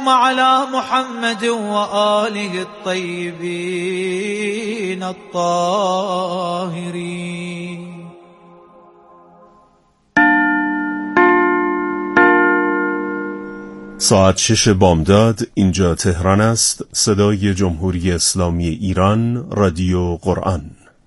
اللهم على محمد وآله الطيبين الطاهرين. ساعت 6 بامداد، اینجا تهران است. صدای جمهوری اسلامی ایران، رادیو قرآن.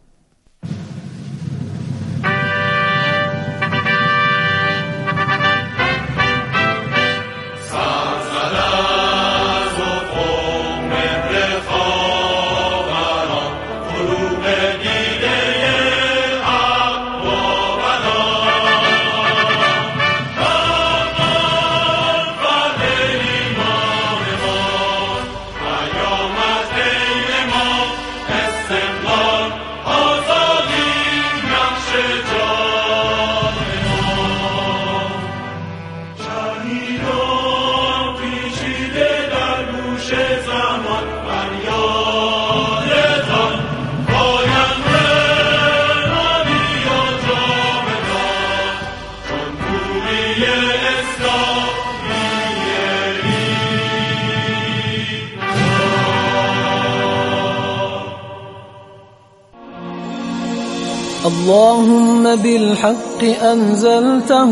اللهم بالحق أنزلته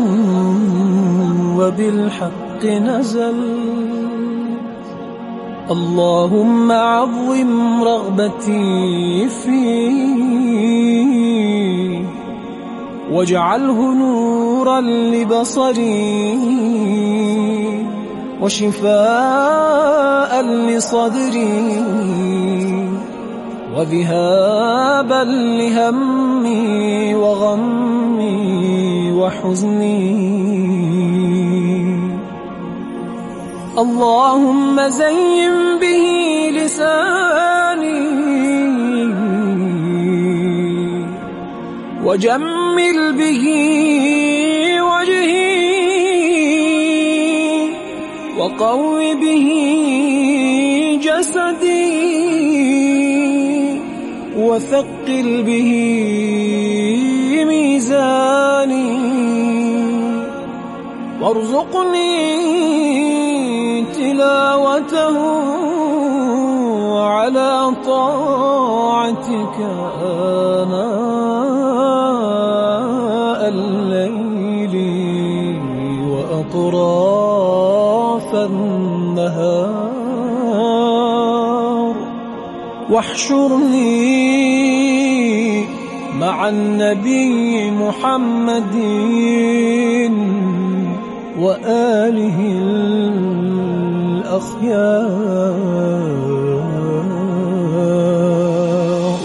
وبالحق نزل. اللهم عظم رغبتي فيه واجعله نورا لبصري وشفاء لصدري وذهابا لهمي وغمي وحزني. اللهم زين به لساني وجمل به وجهي وقو به جسدي وثقل به ميزاني وارزقني تلاوته على طاعتك آناء الليل وأطراف النهار واحشرني مع النبي محمد وآله الأخيار.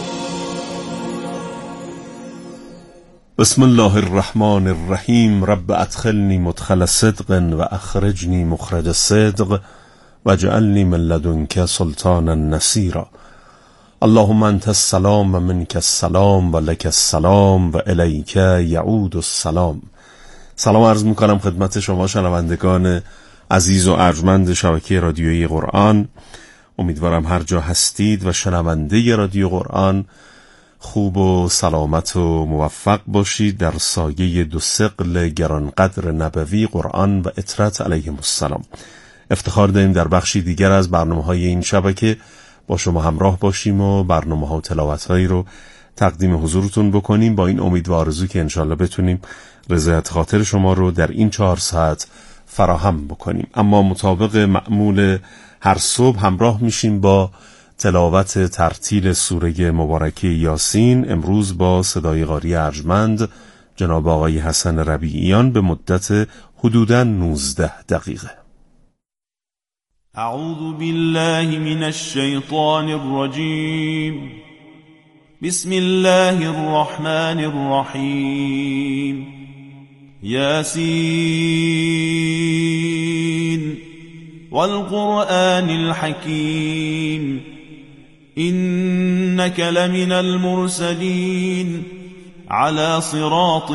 بسم الله الرحمن الرحیم. رب ادخلنی مدخل صدق و اخرجنی مخرج صدق واجعلنی من لدنک سلطانا نصیرا. اللهم انت السلام و منک السلام و لک السلام و الیک یعود السلام. سلام عرض میکنم خدمت شما شنوندگان عزیز و ارجمند شبکه رادیویی قرآن. امیدوارم هر جا هستید و شنونده رادیو قرآن خوب و سلامت و موفق باشید در سایه دو ثقل گرانقدر نبوی قرآن و اطرت علیهم السلام. افتخار داریم در بخشی دیگر از برنامه‌های این شبکه با شما همراه باشیم و برنامه‌ها و تلاوت‌هایی رو تقدیم حضورتون بکنیم، با این امید و آرزو که انشالله بتونیم رضایت خاطر شما رو در این 4 ساعت فراهم بکنیم. اما مطابق معمول هر صبح همراه میشیم با تلاوت ترتیل سوره مبارکه یاسین، امروز با صدای قاری ارجمند جناب آقای حسن ربیعیان به مدت حدوداً 19 دقیقه. اعوذ بالله من الشیطان الرجیم. بسم الله الرحمن الرحیم. یاسین والقرآن الحکیم إنك لمن المرسلين على صراط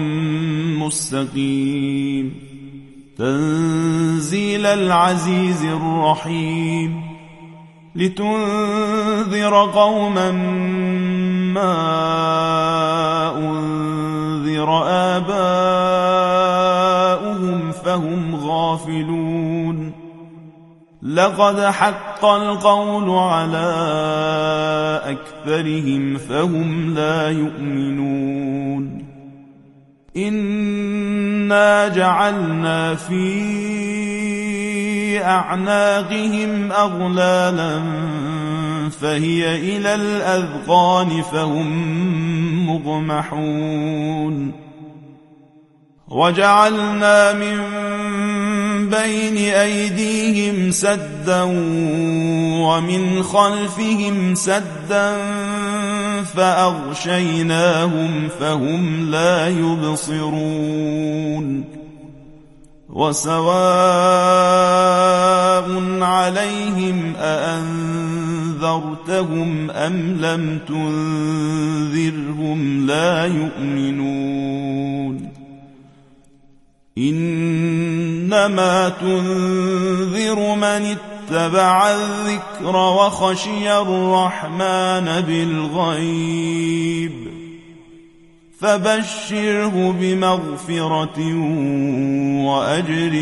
مستقيم تنزيل العزيز الرحيم لتنذر قوما ما أنذر آباؤهم فهم غافلون لقد حق القول على أكثرهم فهم لا يؤمنون إنا جعلنا في أعناقهم أغلالا فهي إلى الأذقان فهم مقمحون وجعلنا من بين أيديهم سدا ومن خلفهم سدا فأغشيناهم فهم لا يبصرون وسواء عليهم أأنذرتهم أم لم تنذرهم لا يؤمنون إنما تنذر من اتبع الذكر وخشي الرحمن بالغيب فبشره بمغفرة وأجر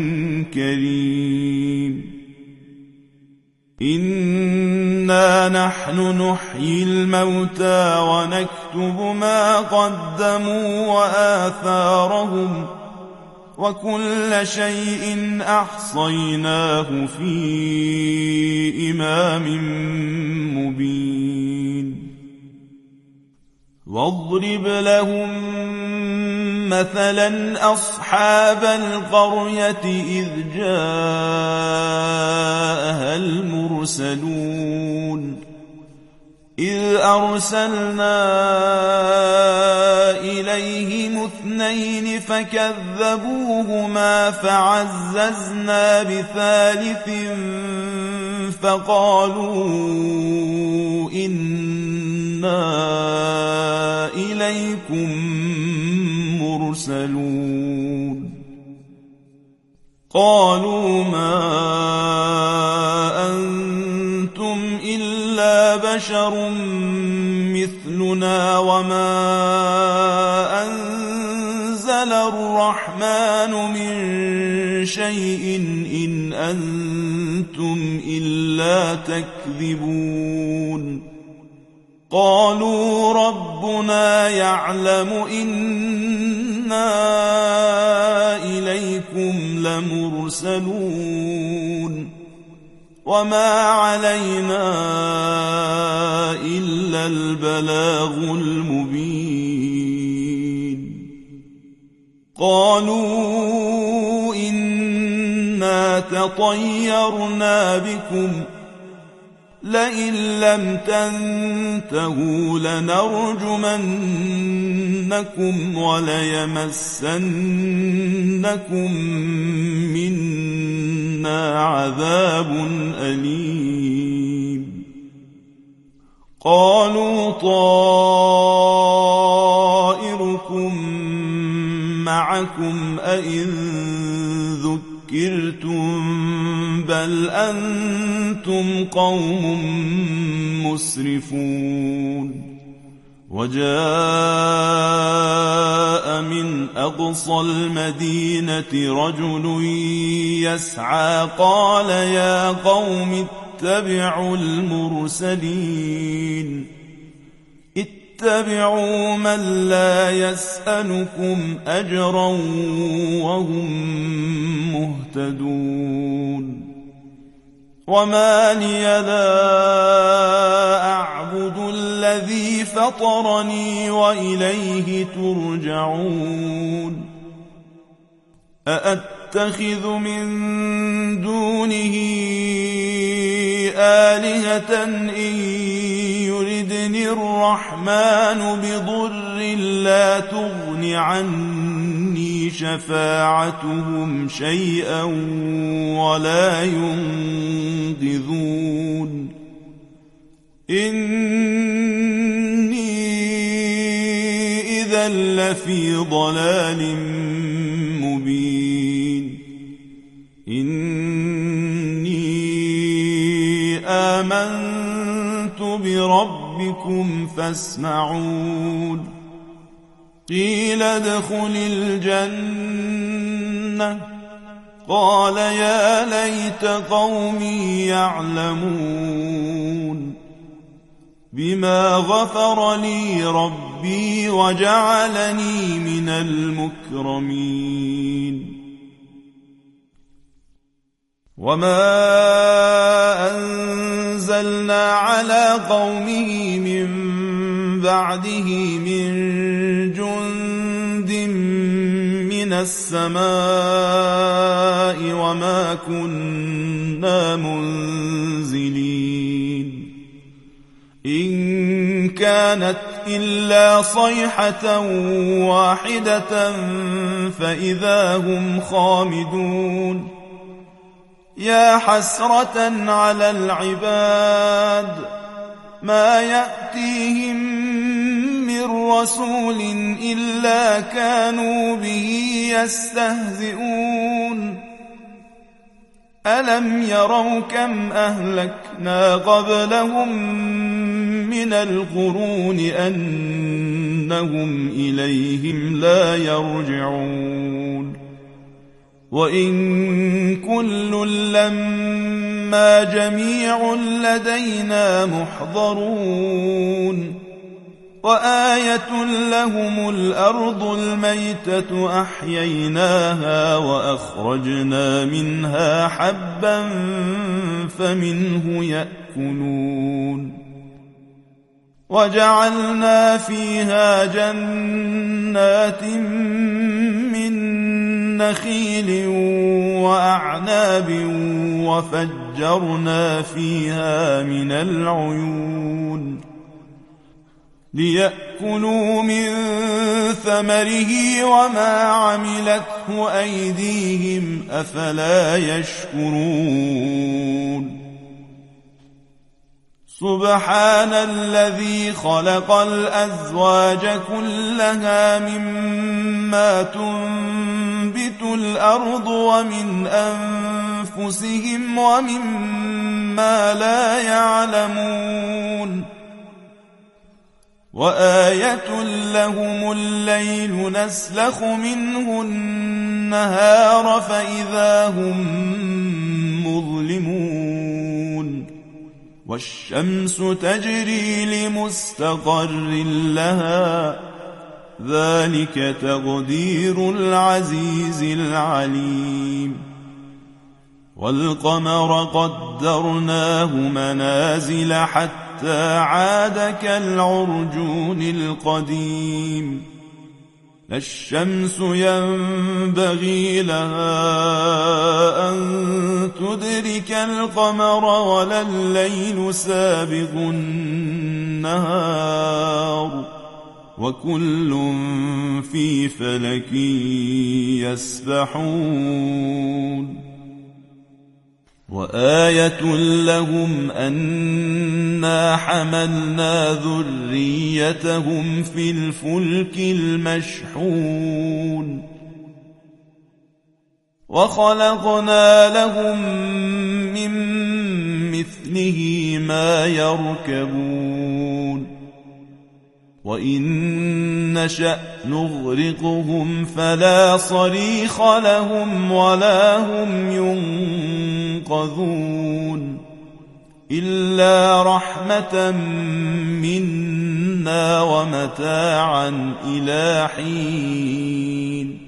كريم إنا نحن نحيي الموتى ونكتب ما قدموا وآثارهم وكل شيء أحصيناه في إمام مبين واضرب لهم مثلا أصحاب القرية إذ جاءها المرسلون إذ أرسلنا إليهم 2 فكذبوهما فعززنا ب3 فقالوا إنا إليكم مرسلون قالوا ما أنتم إلا بشر مثلنا وما أنزل الرحمن من شيء إن أنتم إلا تكذبون قالوا ربنا يعلم إنا إليكم لمرسلون وما علينا إلا البلاغ المبين قالوا إنا تطيرنا بكم لئن لم تنتهوا لنرجمنكم وليمسنكم منا عذاب أليم قالوا طائركم معكم أئن ذكرتم بل أنتم قوم مسرفون وجاء من أقصى المدينة رجل يسعى قال يا قوم اتبعوا المرسلين اتبعوا من لا يسألكم أجرا وهم مهتدون وما لي لا أعبد الذي فطرني وإليه ترجعون أأتخذ من دونه آلهة إن يردني الرحمن بضر لا تغن عني شفاعتهم شيئا ولا ينقذون إني إذا لفي ضلال مبين إني آمنت بربكم فاسمعون قيل ادخل الجنة قال يا ليت قومي يعلمون بما غفر لي ربي وجعلني من المكرمين وما أنزلنا على قومه من بعده من جند من السماء وما كنا منزلين إن كانت إلا صيحة واحدة فإذا هم خامدون يا حسرة على العباد ما يأتيهم من رسول إلا كانوا به يستهزئون ألم يروا كم أهلكنا قبلهم من القرون أنهم إليهم لا يرجعون وإن كل لما جميع لدينا محضرون وآية لهم الأرض الميتة أحييناها وأخرجنا منها حبا فمنه يأكلون وجعلنا فيها جنات من نخيل وأعناب وفجرنا فيها من العيون ليأكلوا من ثمره وما عملته أيديهم أفلا يشكرون سبحان الذي خلق الأزواج كلها مما تنبت الأرض ومن أنفسهم ومما لا يعلمون وآية لهم الليل نسلخ منه النهار فإذا هم مظلمون والشمس تجري لمستقر لها ذلك تقدير العزيز العليم والقمر قدرناه منازل حتى عاد كالعرجون القديم لا الشمس ينبغي لها أن تدرك القمر ولا الليل سابق النهار وكل في فلك يسبحون وآية لهم أنا حملنا ذريتهم في الفلك المشحون وخلقنا لهم من مثله ما يركبون وإن نشأ نغرقهم فلا صريخ لهم ولا هم ينقذون إلا رحمة منا ومتاعا إلى حين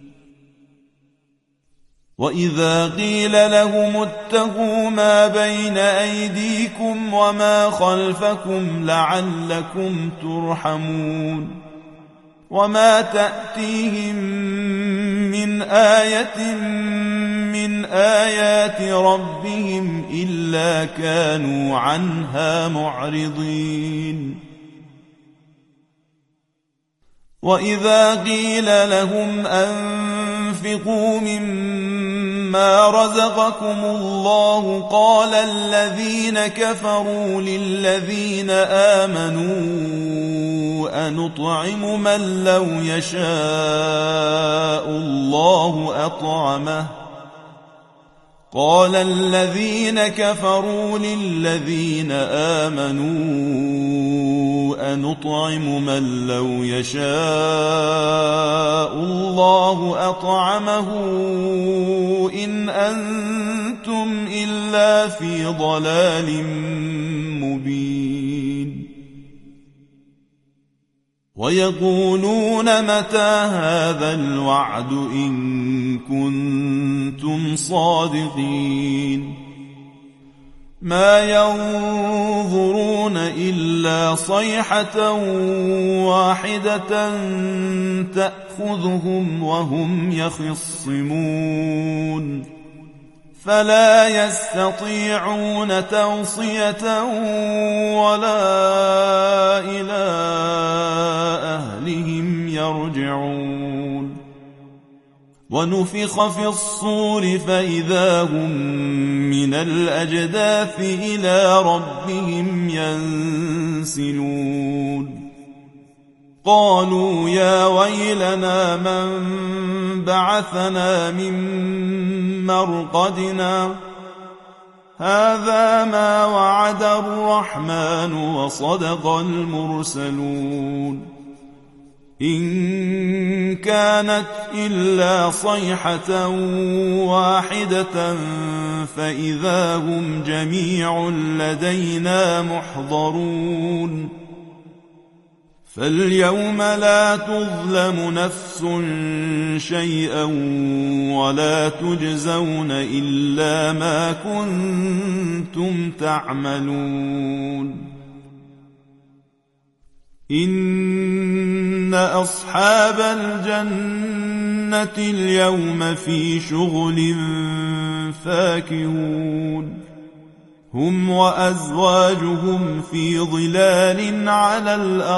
وإذا قيل لهم اتقوا ما بين أيديكم وما خلفكم لعلكم ترحمون وما تأتيهم من آية من آيات ربهم إلا كانوا عنها معرضين وإذا قيل لهم أنفقوا مما رزقكم الله قال الذين كفروا للذين آمنوا أنطعم من لو يشاء الله أطعمه قال الذين كفروا للذين آمنوا أنطعم من لو يشاء الله أطعمه إن أنتم إلا في ضلال مبين ويقولون متى هذا الوعد إن كنتم صادقين ما ينظرون إلا صيحة واحدة تأخذهم وهم يخصمون فلا يستطيعون توصية ولا إلى أهلهم يرجعون ونفخ في الصور فإذا هم من الأجداث إلى ربهم ينسلون قالوا يا ويلنا من بعثنا من مرقدنا هذا ما وعد الرحمن وصدق المرسلون إن كانت إلا صيحة واحدة فإذا هم جميع لدينا محضرون فاليوم لا تظلم نفس شيئا ولا تجزون إلا ما كنتم تعملون إن أصحاب الجنة اليوم في شغل فاكهون هم وأزواجهم في ظلال على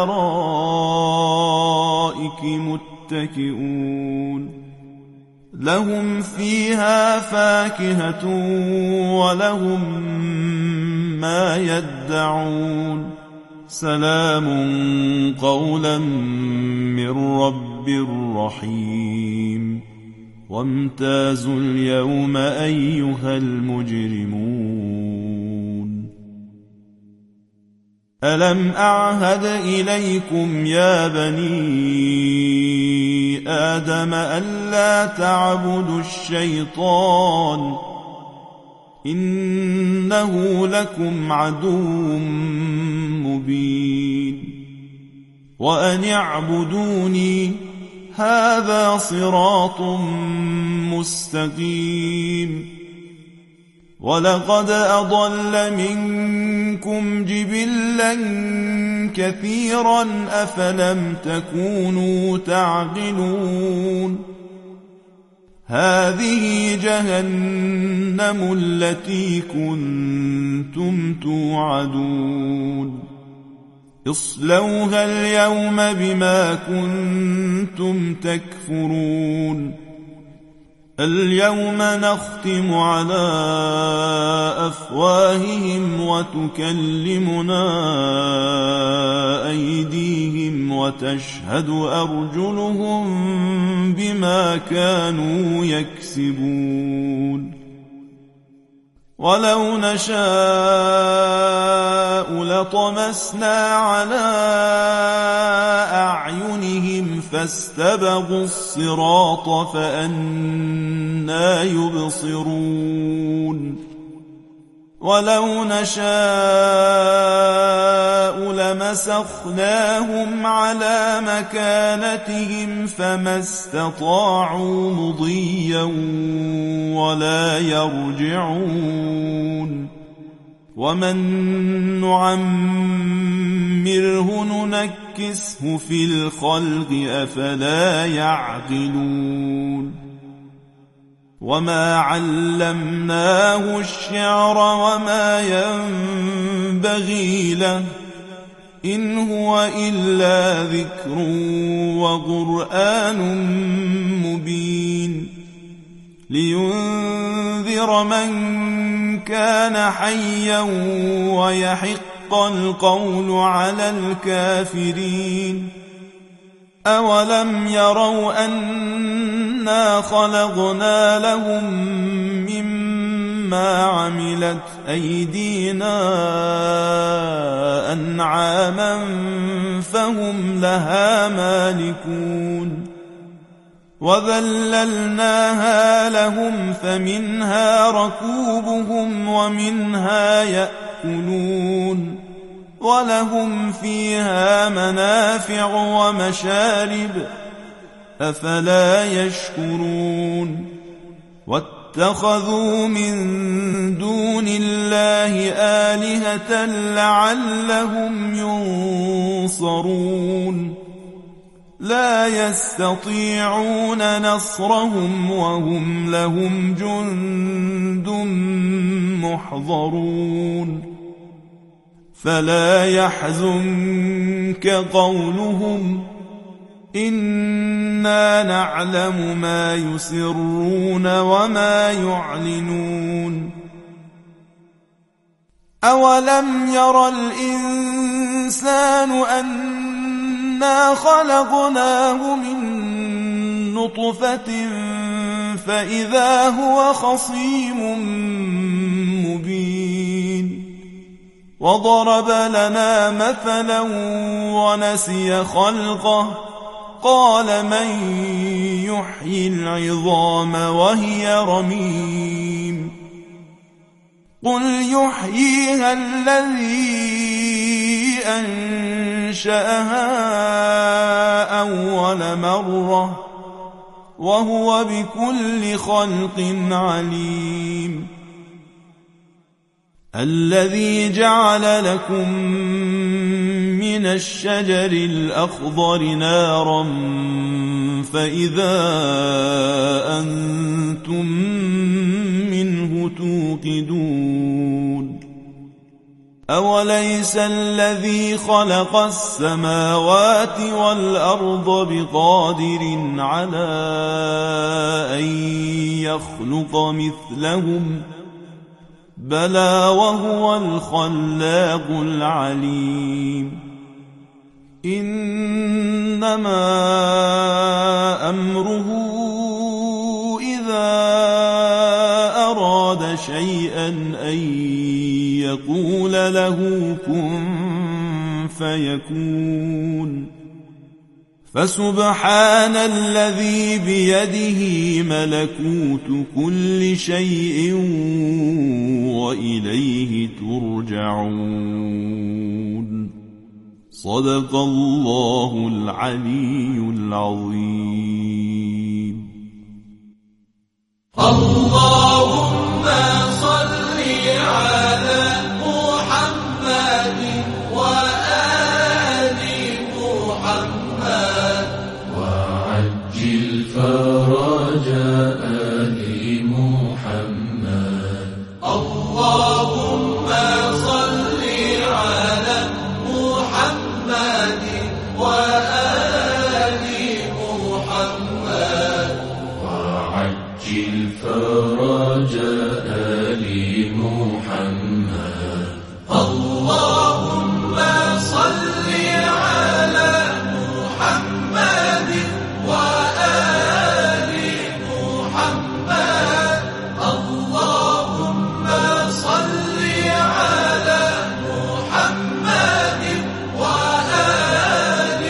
الأرائك متكئون لهم فيها فاكهة ولهم ما يدعون سلام قولا من رب رحيم وامتازوا اليوم أيها المجرمون ألم أعهد إليكم يا بني آدم ألا تعبدوا الشيطان إنه لكم عدو مبين وأن اعبدوني هذا صراط مستقيم ولقد أضل منكم جبلا كثيرا أفلم تكونوا تعقلون هذه جهنم التي كنتم توعدون اصلوها اليوم بما كنتم تكفرون اليوم نختم على أفواههم وتكلمنا أيديهم وتشهد أرجلهم بما كانوا يكسبون ولو نشاء لطمسنا على أعينهم فاستبقوا الصراط فأنى يبصرون ولو نشاء لمسخناهم على مكانتهم فما استطاعوا مضيا ولا يرجعون ومن نعمره ننكسه في الخلق أفلا يعقلون وما علمناه الشعر وما ينبغي له إن هو إلا ذكر وقرآن مبين لينذر من كان حيا ويحق القول على الكافرين أولم يروا أنا خلقنا لهم مما عملت أيدينا أنعاما فهم لها مالكون وذللناها لهم فمنها ركوبهم ومنها يأكلون ولهم فيها منافع ومشارب أفلا يشكرون واتخذوا من دون الله آلهة لعلهم ينصرون لا يستطيعون نصرهم وهم لهم جند محضرون فلا يحزنك قولهم إنا نعلم ما يسرون وما يعلنون أولم ير الإنسان أنا خلقناه من نطفة فإذا هو خصيم مبين وضرب لنا مثلا ونسي خلقه قال من يحيي العظام وهي رميم قل يحييها الذي أنشأها أول مرة وهو بكل خلق عليم الذي جعل لكم من الشجر الأخضر نارا فإذا أنتم منه توقدون أوليس الذي خلق السماوات والأرض بقادر على أن يخلق مثلهم بلى وهو الخلاق العليم إنما أمره إذا أراد شيئا أن يقول له كن فيكون فسبحان الذي بيده ملكوت كل شيء وإليه ترجعون صدق الله العلي العظيم اللهم صل على محمد وآل محمد وعجل فرج آل محمد اللهم صل على محمد وآل محمد وعجل فرج آل محمد اللهم صل على محمد وآل محمد اللهم صل على محمد وآل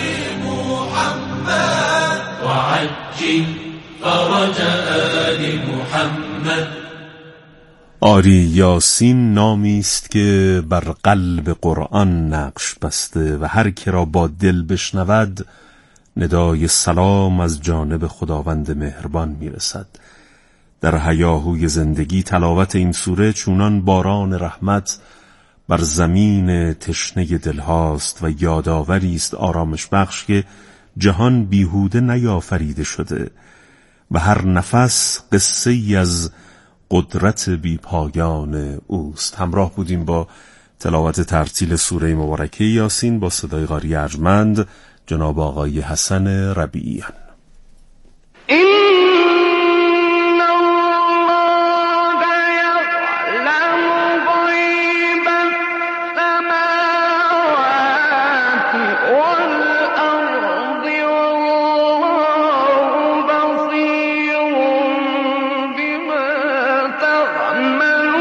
محمد وعجل فرج آل محمد. آری یاسین نامی است که بر قلب قرآن نقش بسته و هر که را با دل بشنود ندای سلام از جانب خداوند مهربان میرسد. در هیاهوی زندگی تلاوت این سوره چونان باران رحمت بر زمین تشنه دلهاست و یادآوری است آرامش بخش که جهان بیهوده نیافریده شده و هر نفس قصه ای از قدرت بی پایان اوست. همراه بودیم با تلاوت ترتیل سوره مبارکه یاسین با صدای قاری ارجمند جناب آقای حسن ربیعیان. بما تعملون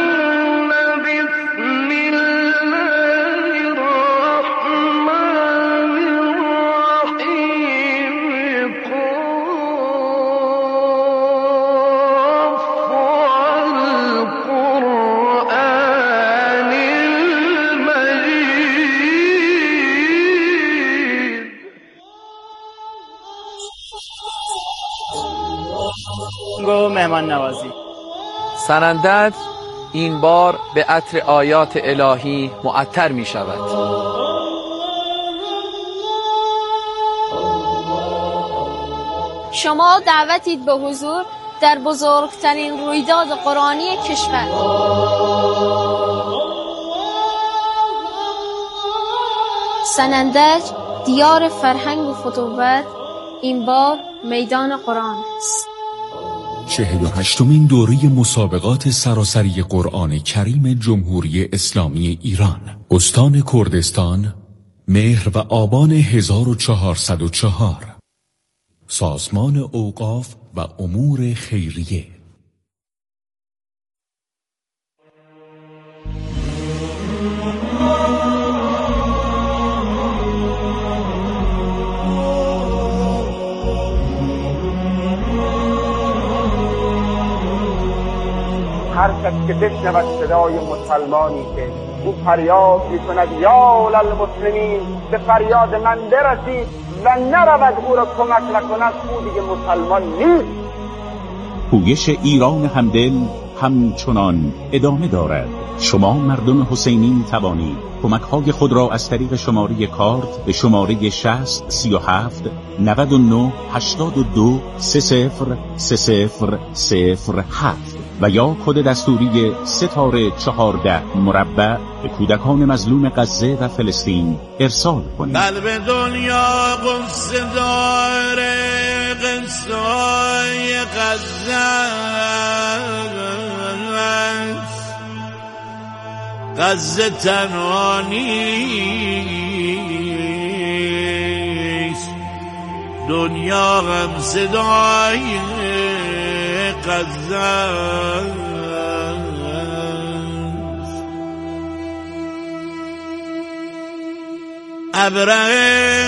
مهمان نوازی. سنندج این بار به عطر آیات الهی معطر می شود. شما دعوتید به حضور در بزرگترین رویداد قرآنی کشور. سنندج دیار فرهنگ و فتوت، این بار میدان قرآن است. 48مین دوره مسابقات سراسری قرآن کریم جمهوری اسلامی ایران، استان کردستان، مهر و آبان 1404. سازمان اوقاف و امور خیریه. هر کس که بشنود صدای مسلمانی که او فریاد می‌کند یا للمسلمین، به فریاد من برسید و نرود او را کمک نکند، او دیگه مسلمان نیست. پویش ایران همدل همچنان ادامه دارد. شما مردم حسینی می توانید کمک‌های خود را از طریق شماره کارت به شماره 60 37 99 82 303007 و یا کد دستوری *14 به کودکان مظلوم غزه و فلسطین ارسال کنید. قلب دنیا قصه داره، قصه‌های غزه تنها نیست، دنیا هم صدای غزه است. ابرهه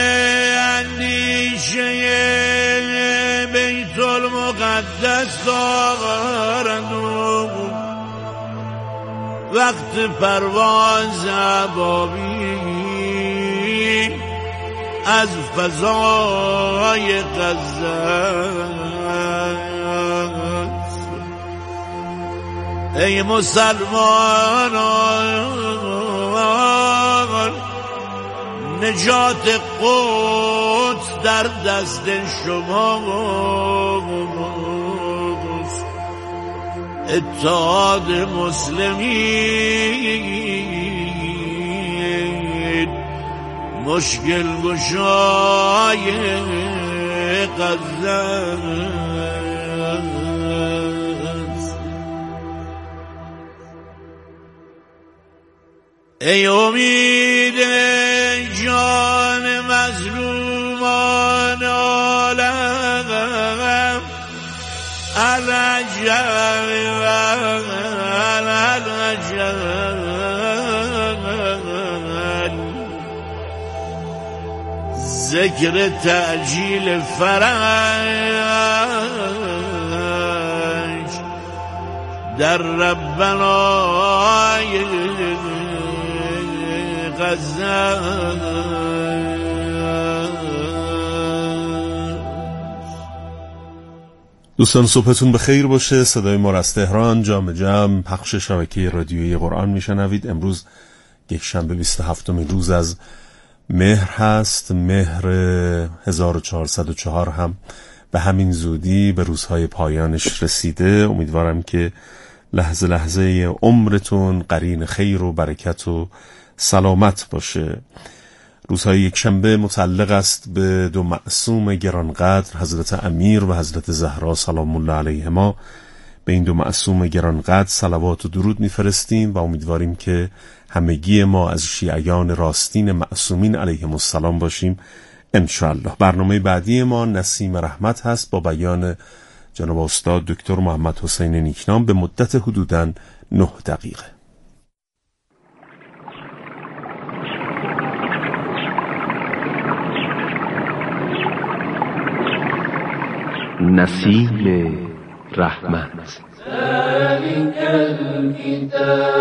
اندیشه بیت المقدس دارد، وقت پرواز ابابیل از فضای غزه. ای مسلمانان، نجات قدس در دست شماست. اتحاد مسلمین مشکل گشای غزه است. ای امید جان مظلومان عالم، ذکر تعجیل فرج در ربنای غزه. دوستان صبحتون بخیر باشه. صدای ما از تهران جام جم پخش شبکه رادیویی قرآن میشنوید. امروز یکشنبه 27 روز از مهر هست. مهر 1404 هم به همین زودی به روزهای پایانش رسیده. امیدوارم که لحظه لحظه عمرتون قرین خیر و برکت و سلامت باشه. روزهای یکشنبه متعلق است به دو معصوم گرانقدر، حضرت امیر و حضرت زهرا سلام الله علیهما. به این دو معصوم گرانقدر صلوات و درود میفرستیم و امیدواریم که همگی ما از شیعیان راستین معصومین علیهم السلام باشیم انشاءالله. برنامه بعدی ما نسیم رحمت هست با بیان جناب استاد دکتر محمد حسین نیکنام به مدت حدوداً 9 دقیقه. نسیم رحمت.